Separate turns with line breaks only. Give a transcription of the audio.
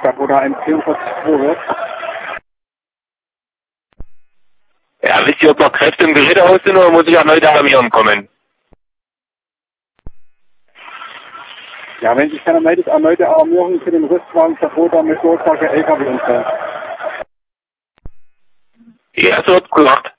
Dakota 144 wird.
Ja, wisst ihr, ob noch Kräfte im Gerätehaus sind oder muss ich erneut alarmieren kommen?
Ja, wenn sich keiner meldet, erneute Alarmierung für den Rüstwagen Dakota mit Durchsage LKW-Unfall.
Ja, so wird gemacht.